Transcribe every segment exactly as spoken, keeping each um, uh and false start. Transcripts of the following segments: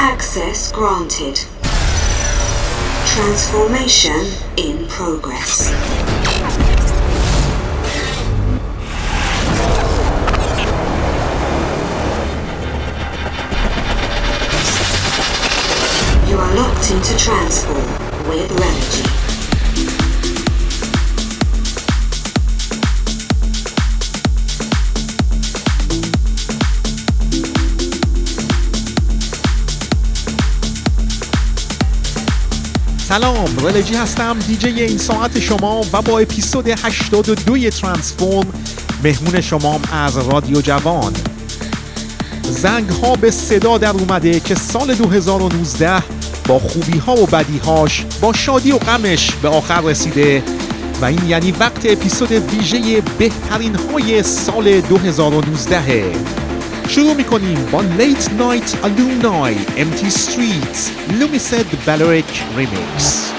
Access granted. Transformation in progress. You are locked into Transform with Relegy. سلام، رلجی هستم، دیجی این ساعت شما و با اپیزود هشتاد و دو ترانسفورم مهمون شمام از رادیو جوان. زنگ ها به صدا در اومده که سال دو هزار و نوزده با خوبی ها و بدی هاش، با شادی و غمش به آخر رسیده و این یعنی وقت اپیزود ویژه بهترین های سال دو هزار و نوزده. شروع میکنیم با Late Night Alumni Empty Streets Lumicid Balearic Remix.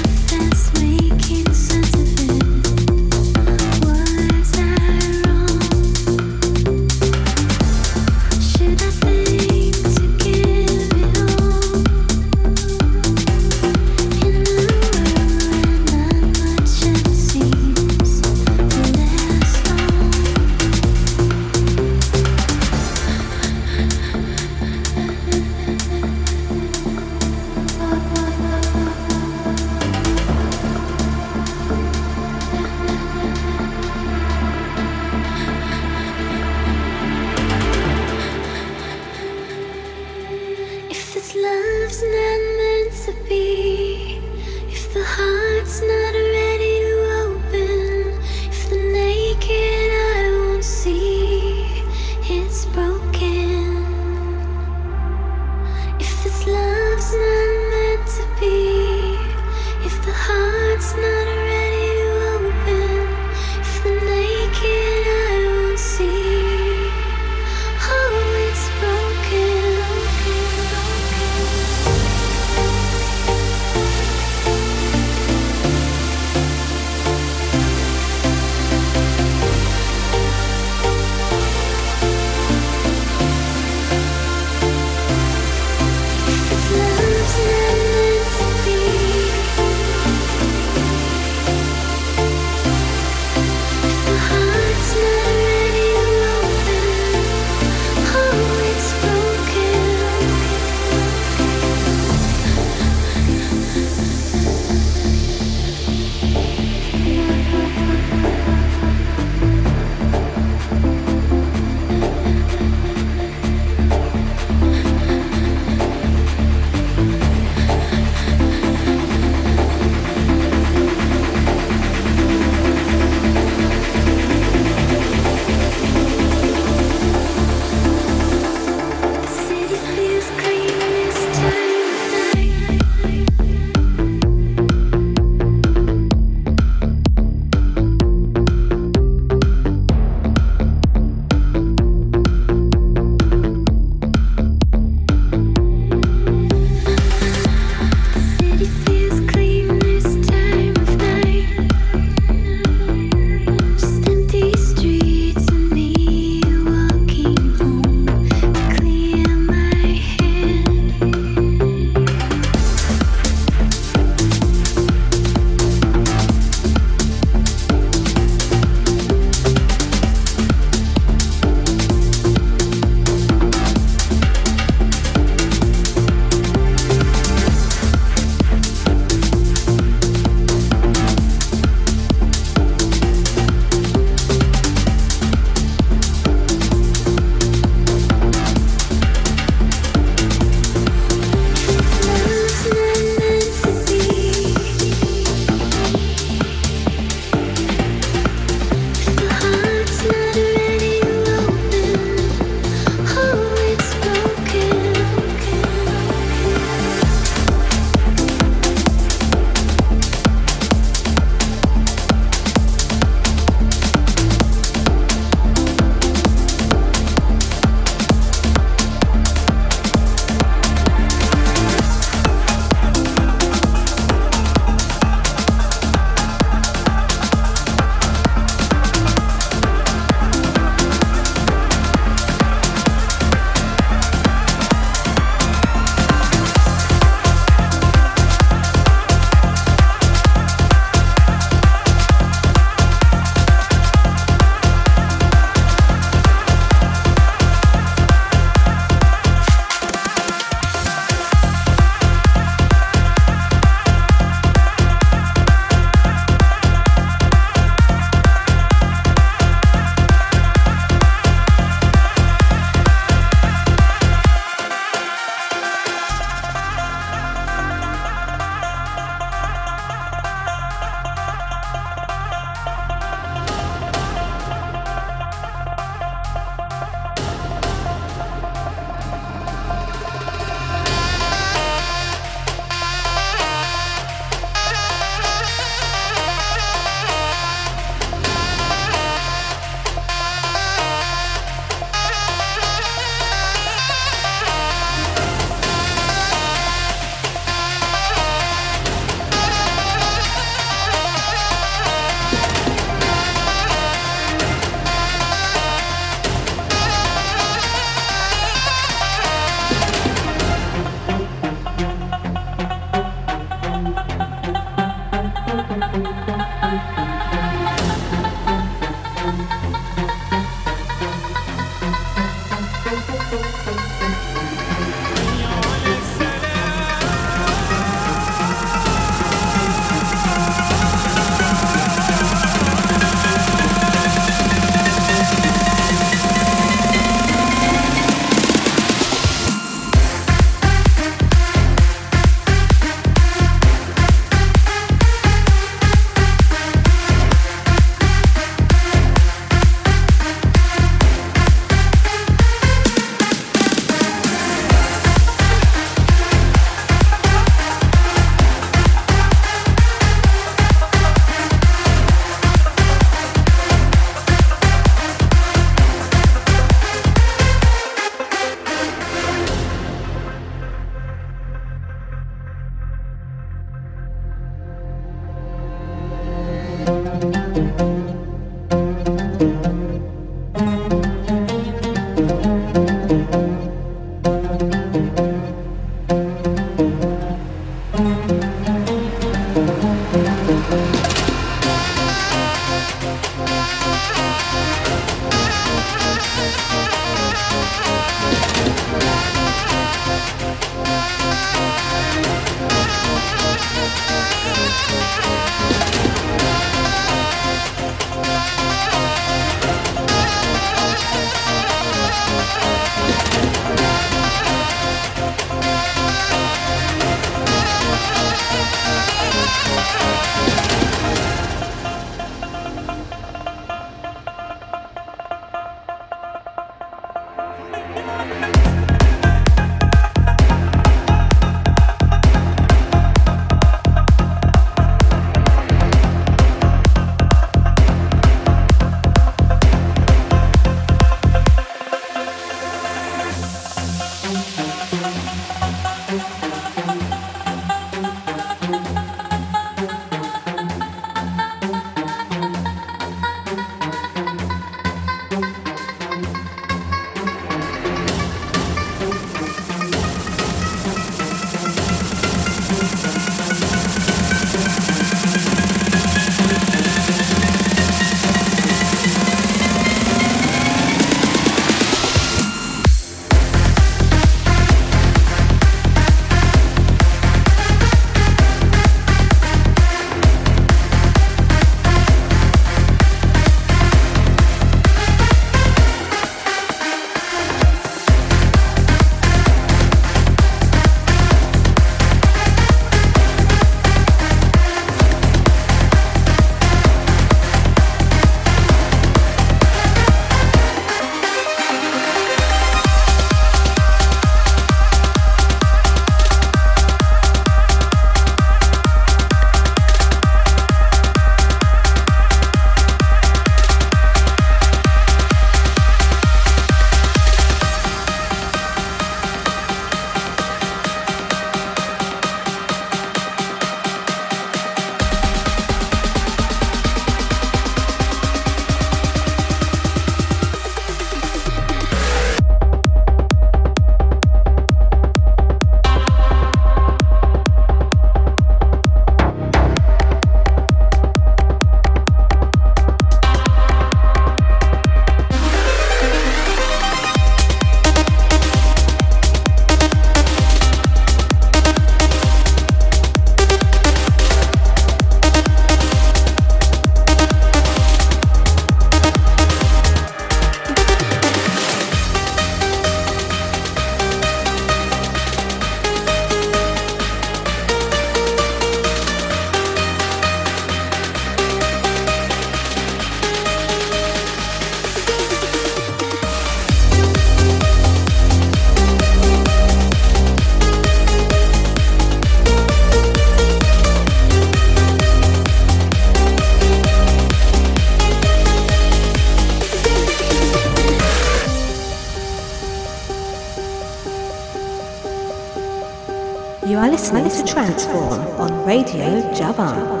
You are listening to Transform on Radio Javan.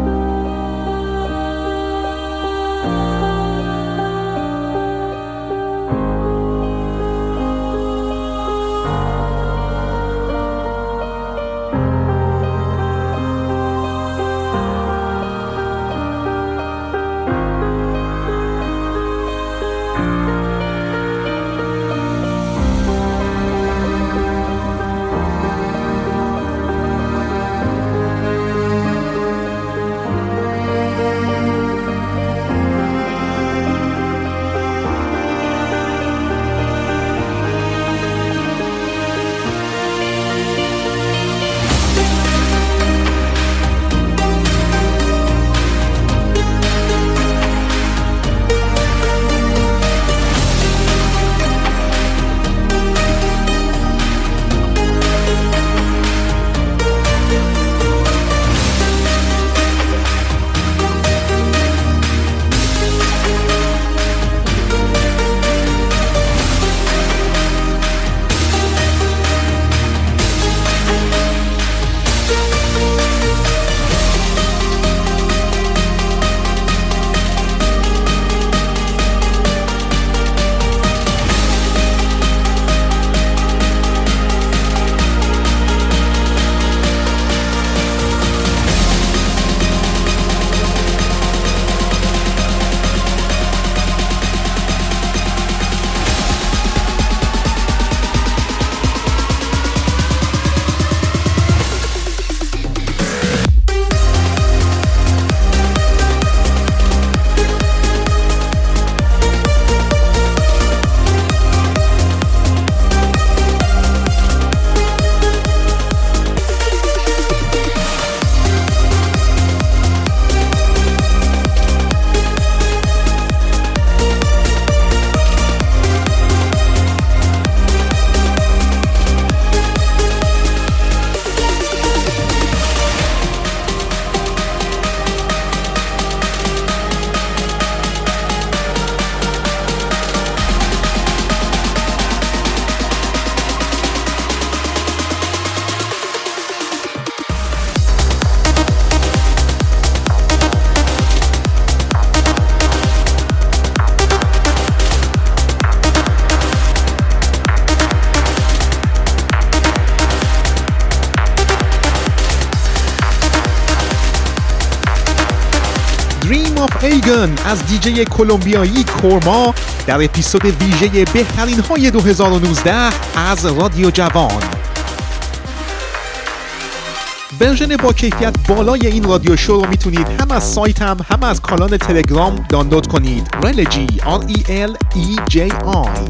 ایگن از دیجی کلمبیایی کورما در اپیزود ویژه بهترین های دو هزار و نوزده از رادیو جوان. ورژن با کیفیت بالای این رادیو شو رو میتونید هم از سایتم هم از کانال تلگرام دانلود کنید. رلجی آر ای ال ای جی آی.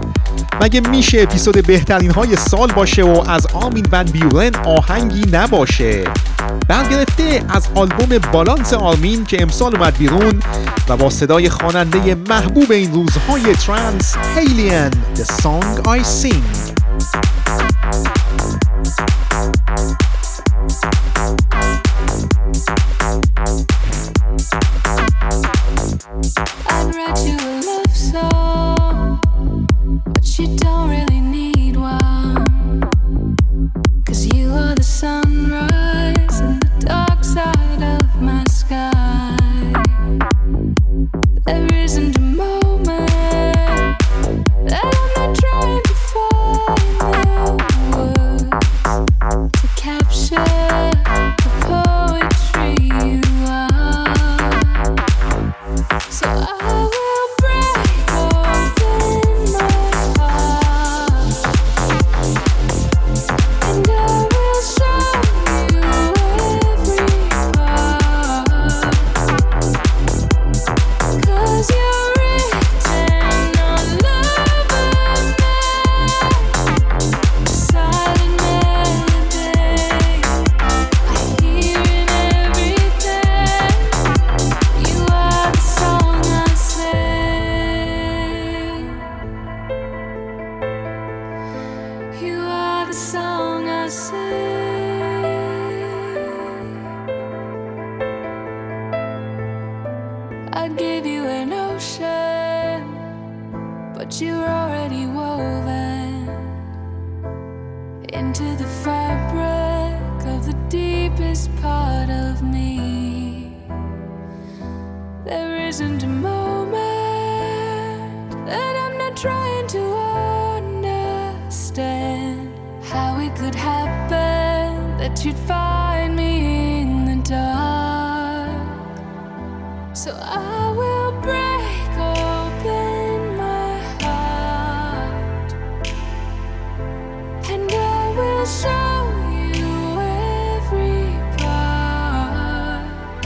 مگه میشه اپیزود بهترین های سال باشه و از آرمین ون بیورن آهنگی نباشه؟ برگرفته از آلبوم بالانس آرمین که امسال اومد بیرون و با صدای خواننده محبوب این روزهای ترانس هیلین The Song I Sing. You're already woven into the fabric. of the deepest part of me. There isn't a moment that I'm not trying to understand how it could happen that you'd find me in the dark. So I will break open my heart, and I will show you every part,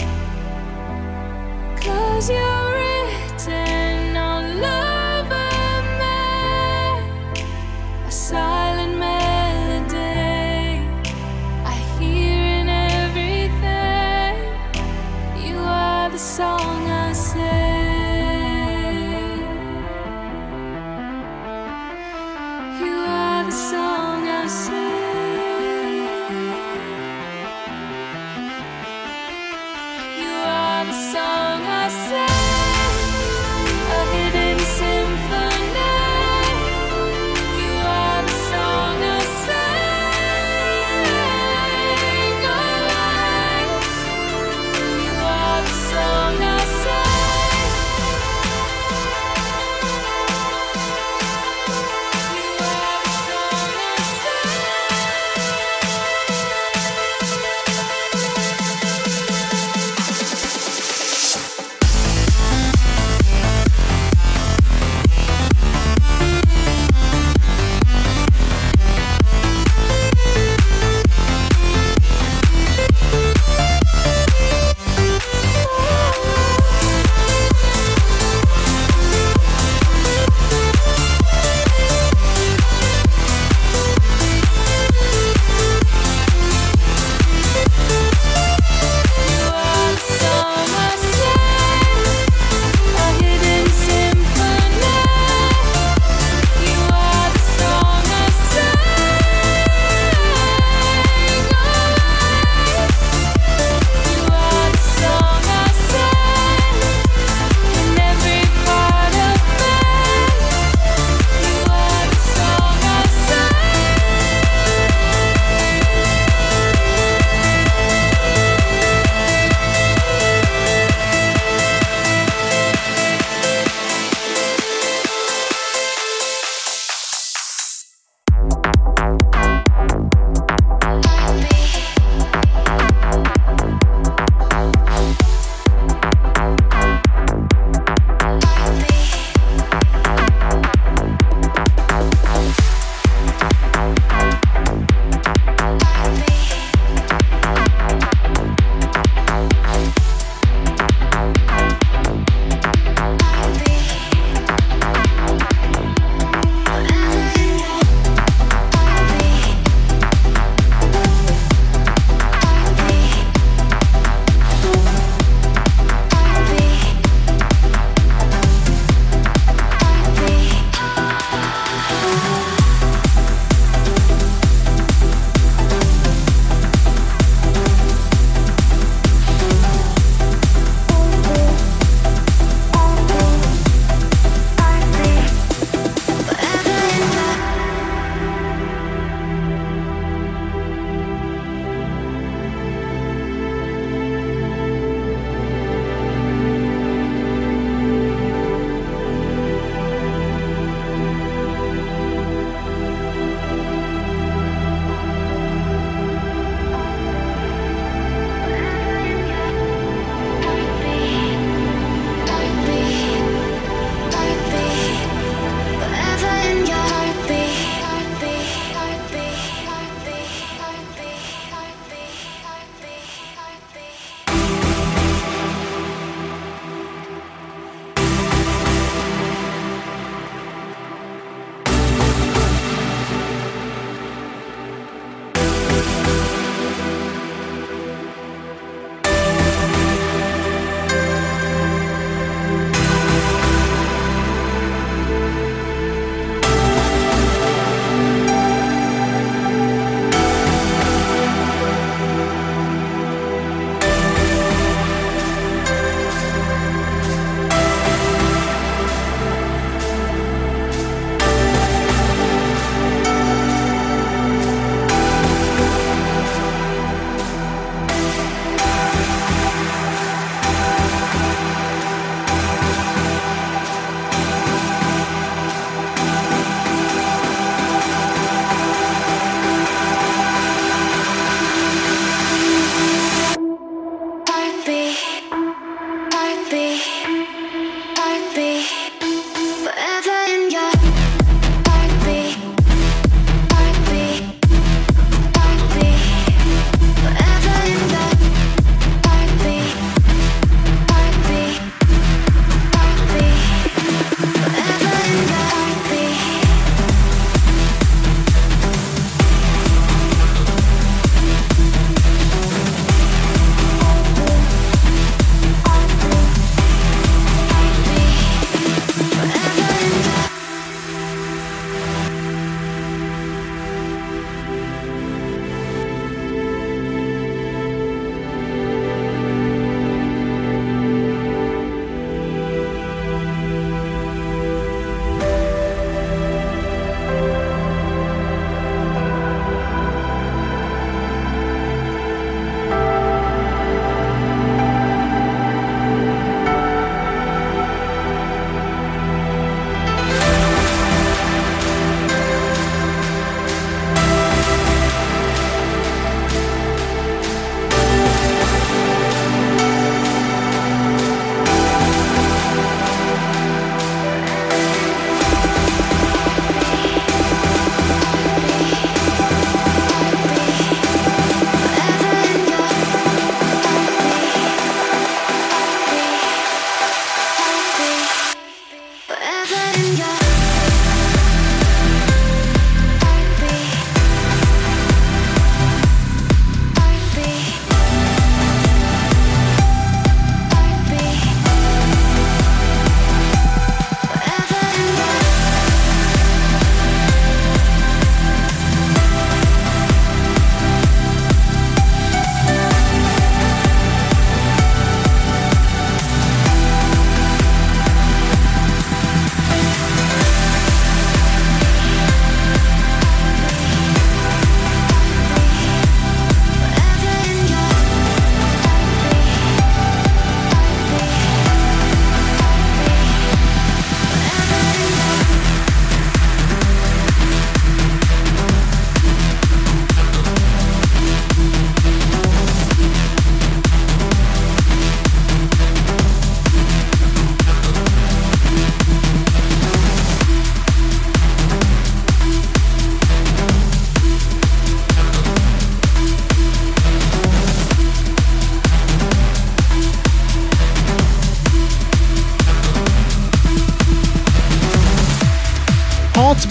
'cause you're written all over me, a silent melody I hear in everything. You are the song I sing.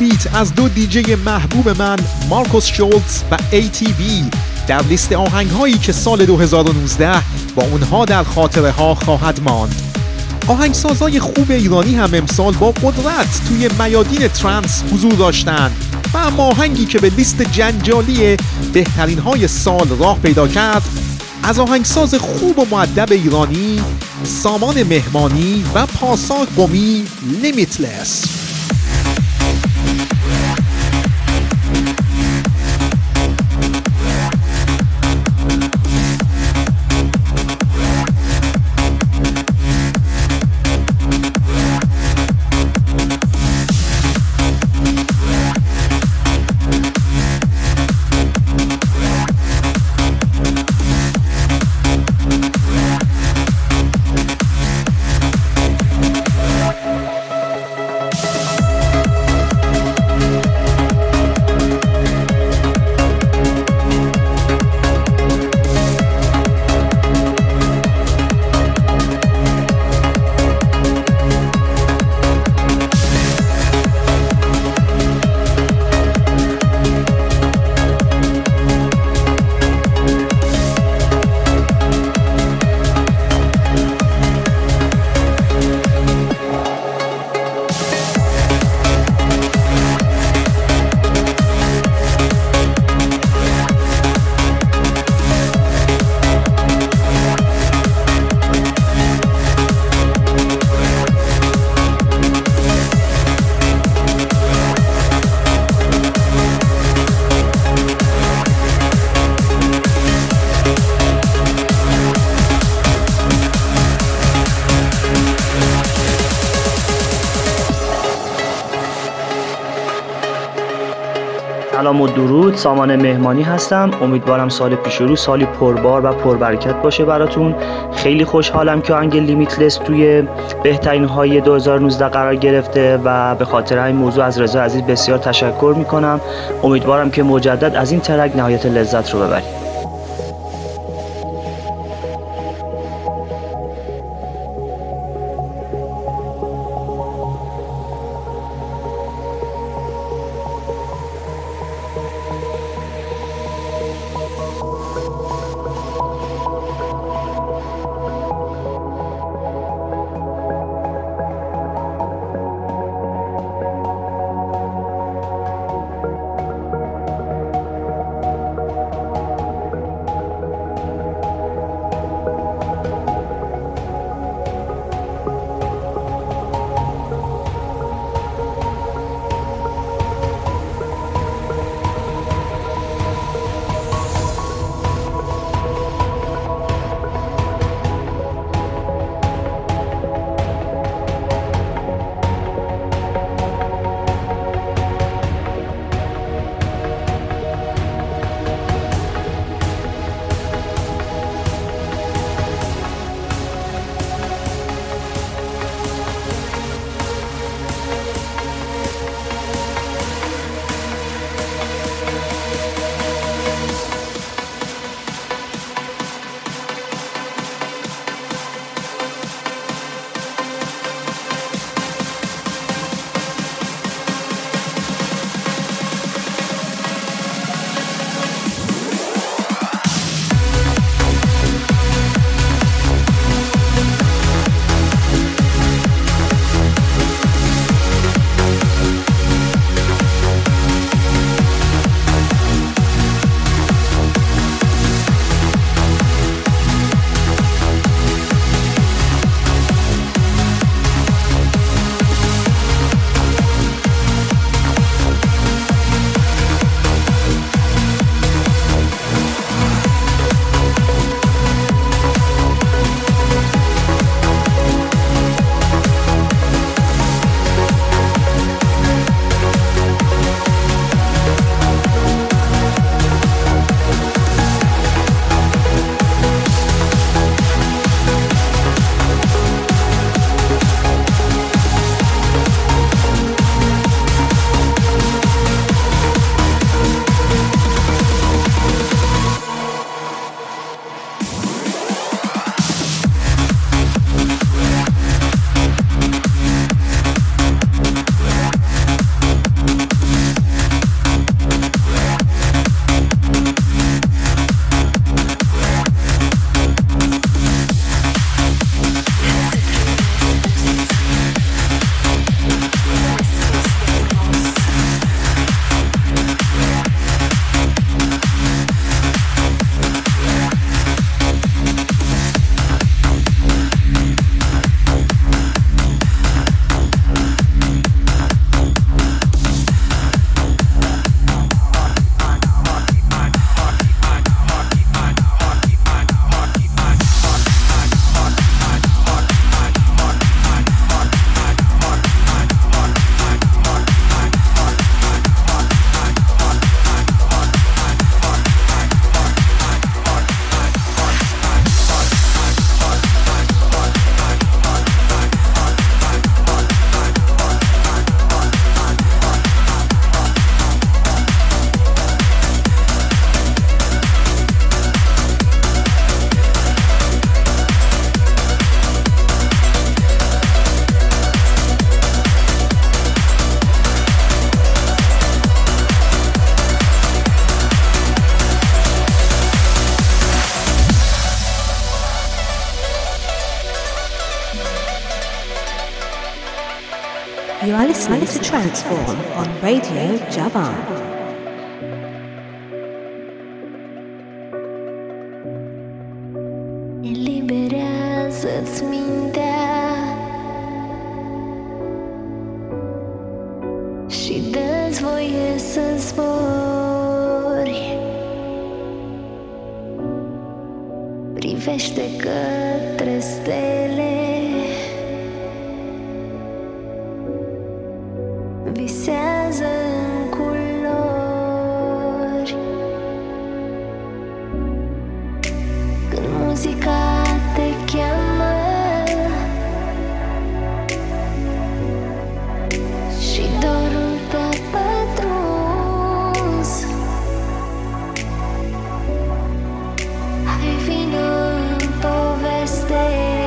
بیت از دو دیجی محبوب من مارکوس شولتز و ای تی بی در لیست آهنگ هایی که سال دو هزار و نوزده با اونها در خاطره ها خواهد ماند. آهنگسازای خوب ایرانی هم امسال با قدرت توی میادین ترنس حضور داشتند و اما آهنگی که به لیست جنجالی بهترین های سال راه پیدا کرد از آهنگساز خوب و مؤدب ایرانی سامان مهمانی و پارسا قمی لیمیتلس. سلام و درود، سامان مهمانی هستم. امیدوارم سال پیش رو سالی پربار و پربرکت باشه براتون. خیلی خوشحالم که آهنگ لیمیتلس توی بهترین های دو هزار و نوزده قرار گرفته و به خاطر این موضوع از رضا عزیز بسیار تشکر میکنم. امیدوارم که مجدد از این ترک نهایت لذت رو ببرید. You are listening to Transform on Radio Javan. Eliberează-ți mintea și dă-ți voie să zbori. Privește către stele, visează în culori. Când muzica te cheamă și dorul te-a pătruns, hai vino în poveste,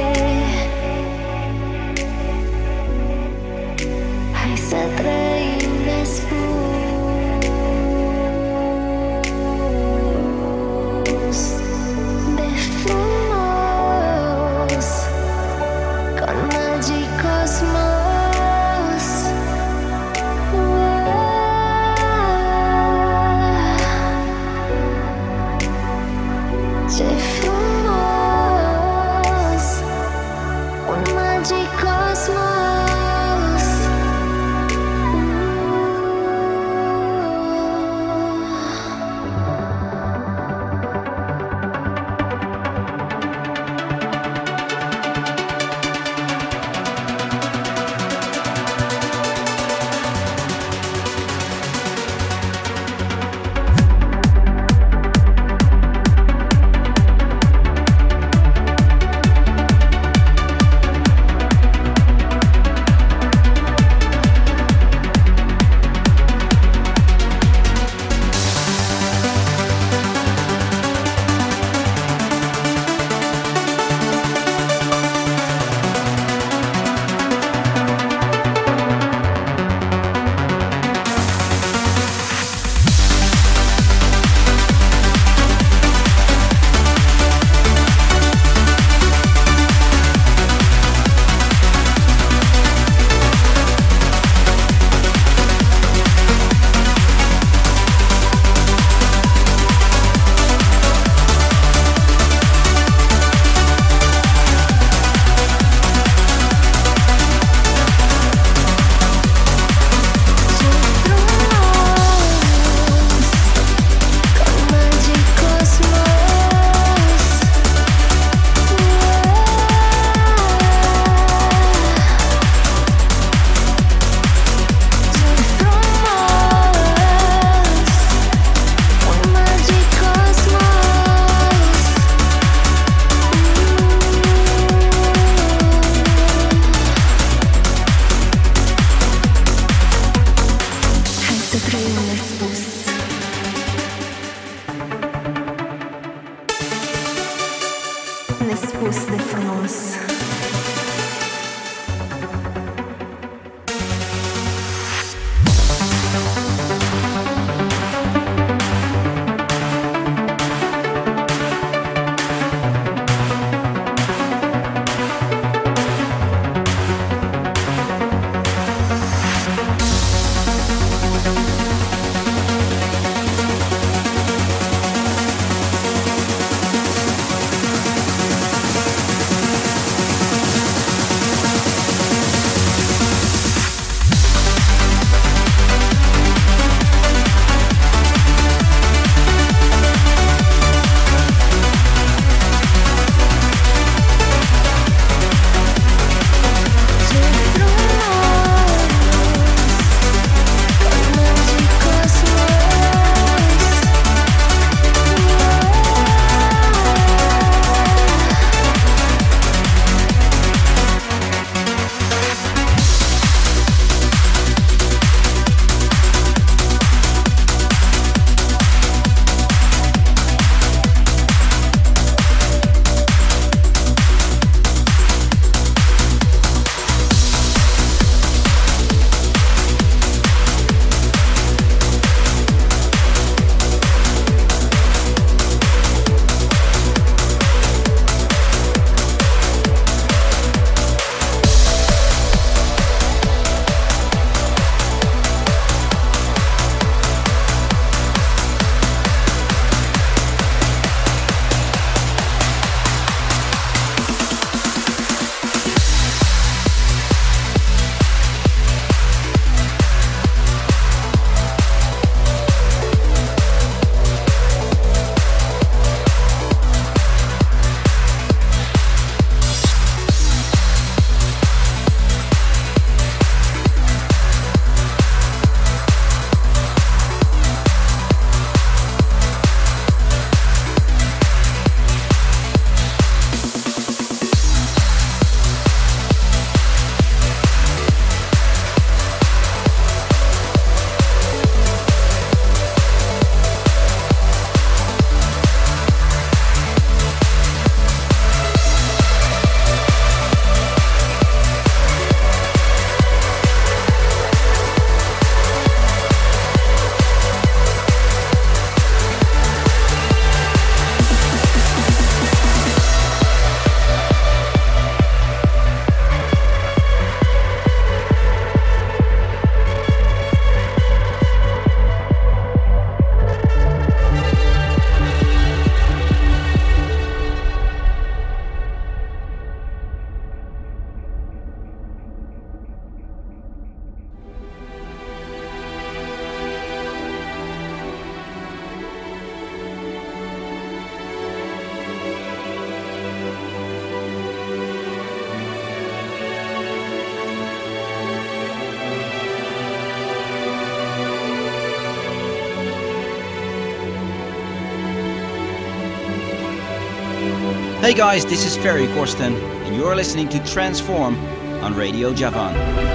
hai să trăim nespus de frumos, ca-n magic cosmos. Ce frumos, un magic cosmos. Nespus de frumos. Hey guys, this is Ferry Corsten, and you're listening to Transform on Radio Javan.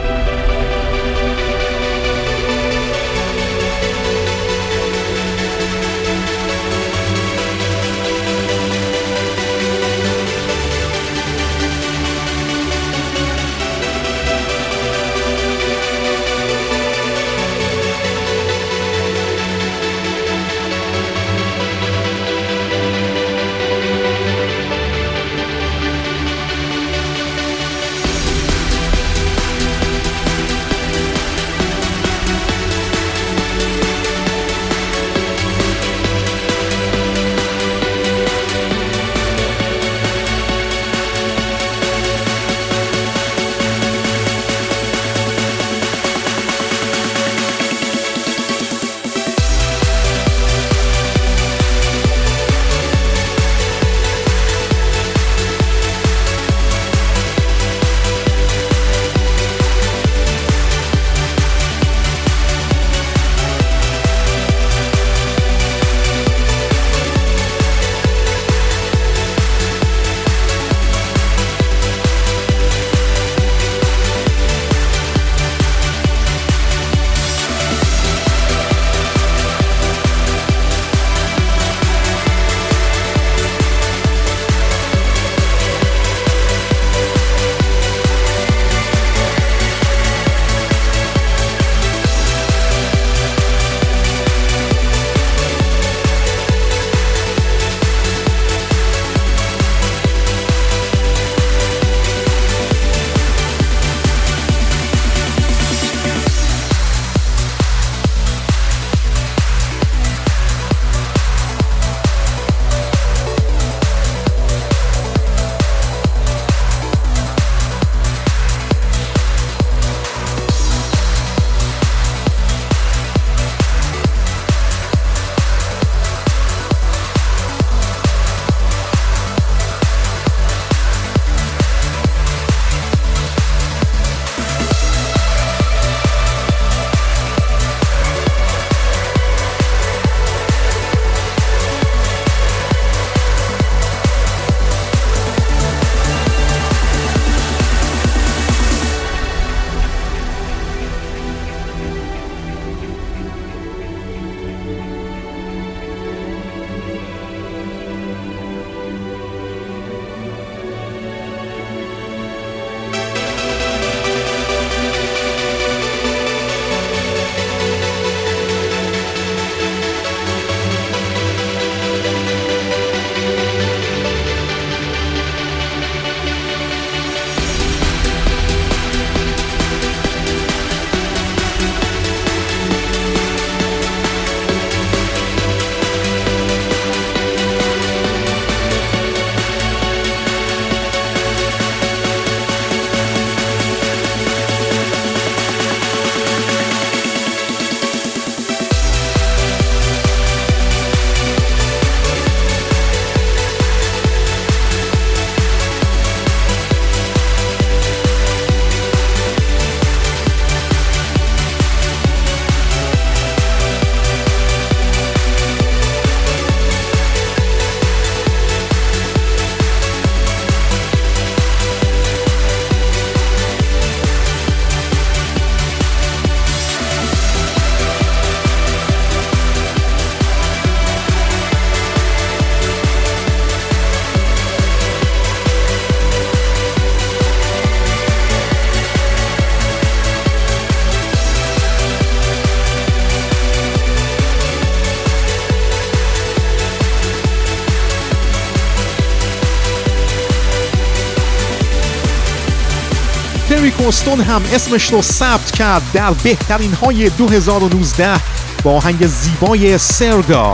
فری کورستون هم اسمش رو ثبت کرد در بهترین های دو هزار و نوزده با آهنگ زیبای سرگا.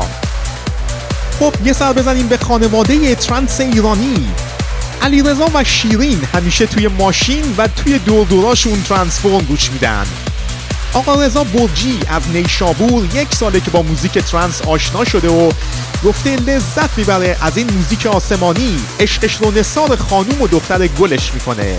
خب یه سر بزنیم به خانواده ترنس ایرانی. علیرضا و شیرین همیشه توی ماشین و توی دور دوراشون ترانسفورم گوش میدن. آقا رضا برجی از نیشابور یک ساله که با موزیک ترنس آشنا شده و گفته لذت میبره از این موزیک آسمانی، عشقش رو نثار خانوم و دختر گلش میکنه.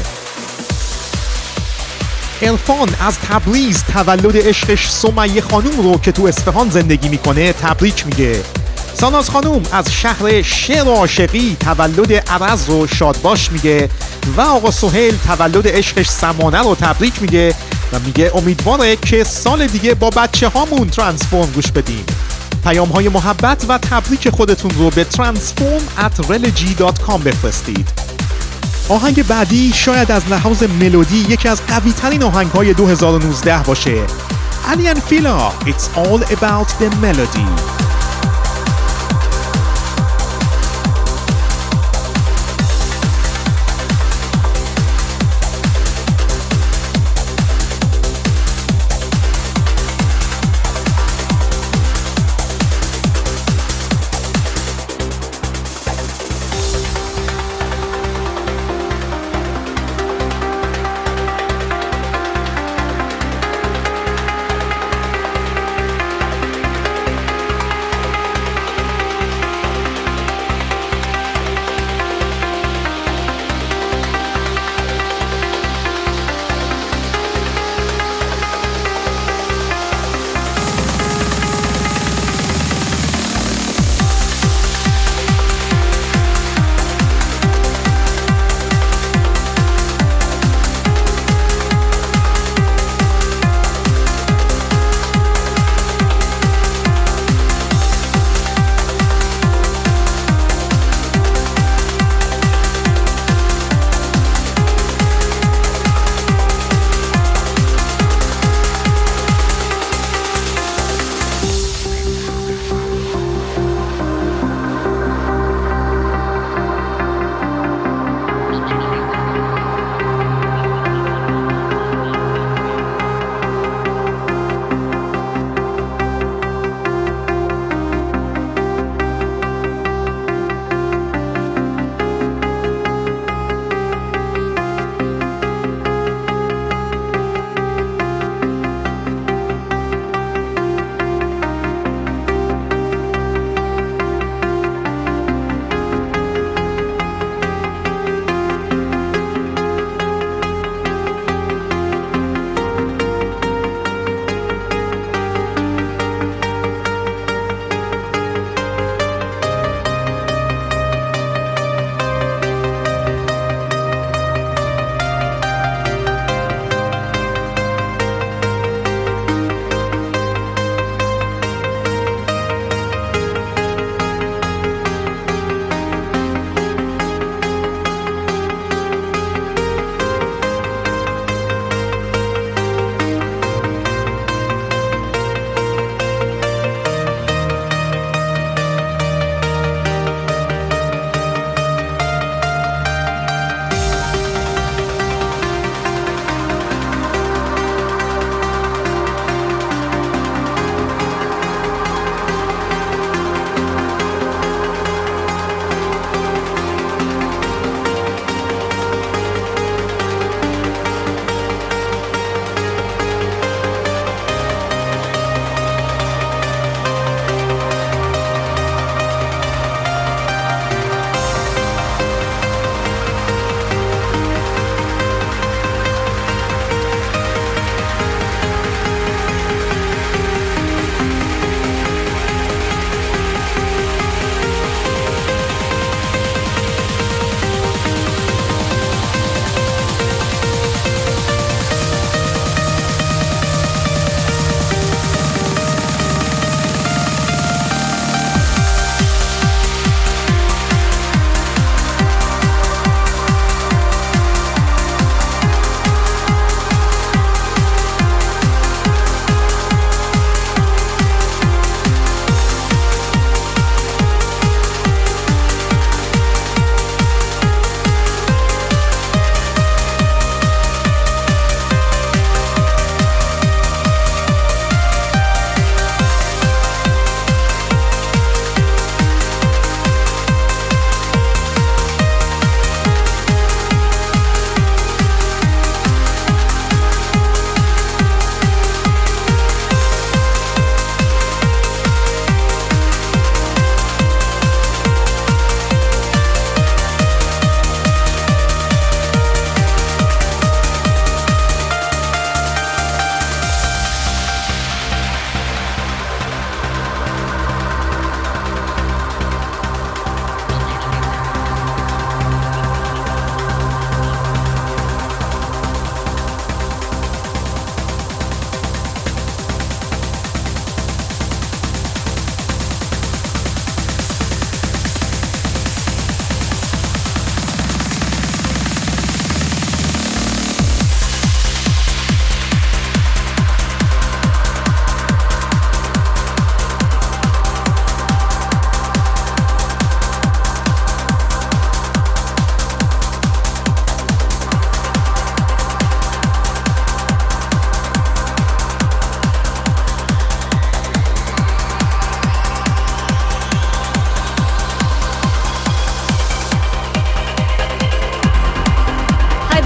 عرفان از تبریز تولد عشقش سمیه خانوم رو که تو اصفهان زندگی میکنه تبریک میگه. ساناز خانوم از شهر شعر و عاشقی تولد عرض رو شادباش میگه و آقا سهیل تولد عشقش سمانه رو تبریک میگه و میگه امیدواره که سال دیگه با بچه هامون ترانسفورم گوش بدیم. پیام های محبت و تبریک خودتون رو به ترانسفورم ات ریلیجی دات کام بفرستید. آهنگ بعدی شاید از لحاظ ملودی یکی از قوی ترین آهنگ های دو هزار و نوزده باشه. Aly and Fila, It's All About the Melody.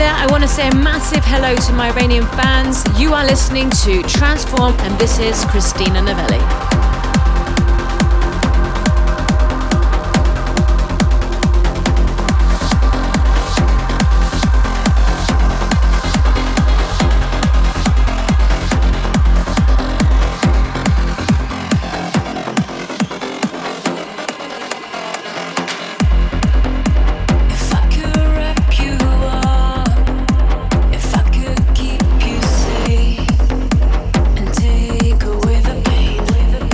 there, I want to say a massive hello to my Iranian fans. You are listening to Transform, and this is Christina Novelli. Take away the pain.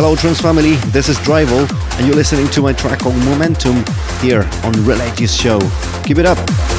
Hello Trance family, this is Drival and you're listening to my track called Momentum here on Religious Show. Keep it up!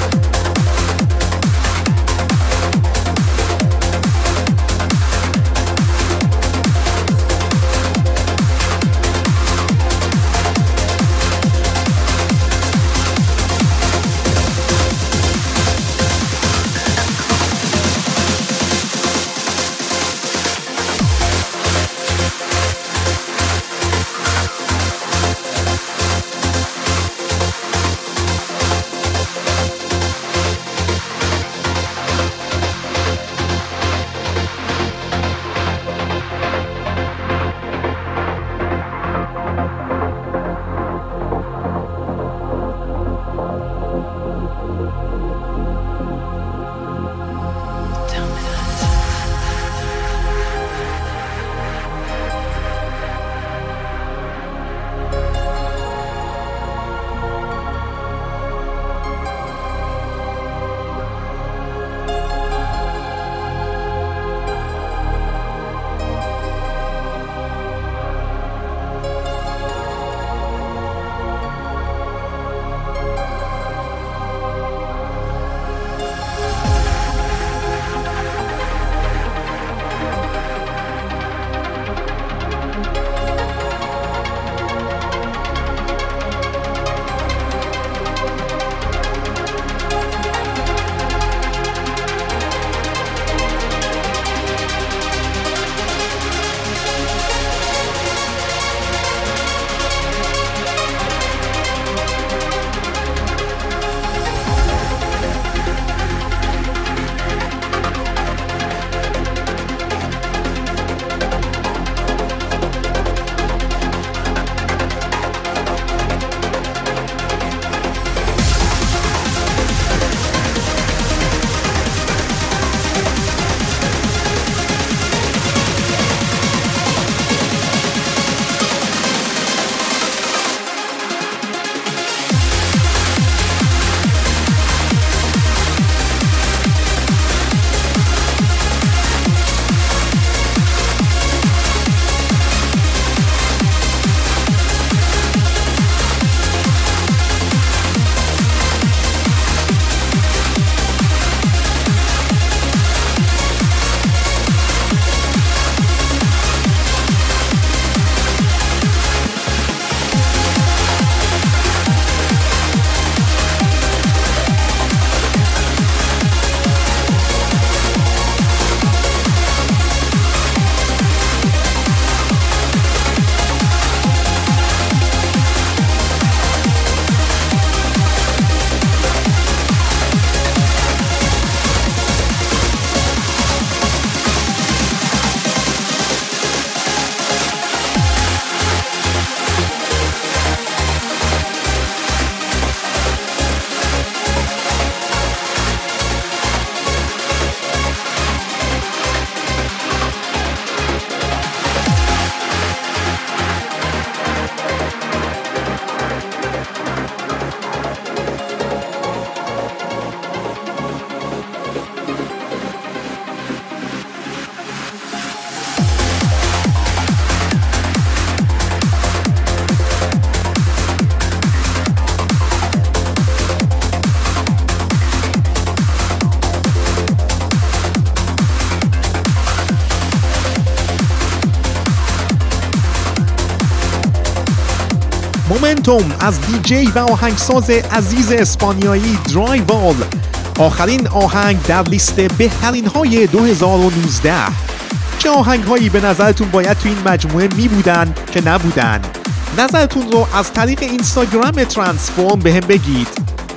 مومنتوم از دیجی و آهنگساز عزیز اسپانیایی درایوال، آخرین آهنگ در لیست بهترین های دو هزار و نوزده. چه آهنگ هایی به نظرتون باید تو این مجموعه می بودن که نبودن؟ نظرتون رو از طریق اینستاگرام ترانسفورم به هم بگید.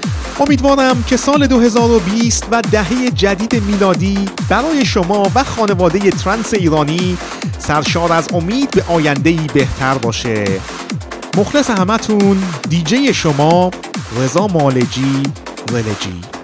امیدوارم که سال دو هزار و بیست و دهه جدید میلادی برای شما و خانواده ترنس ایرانی سرشار از امید به آینده‌ای بهتر باشه. مخلص همتون، دیجی شما رضا مالجی ولجی.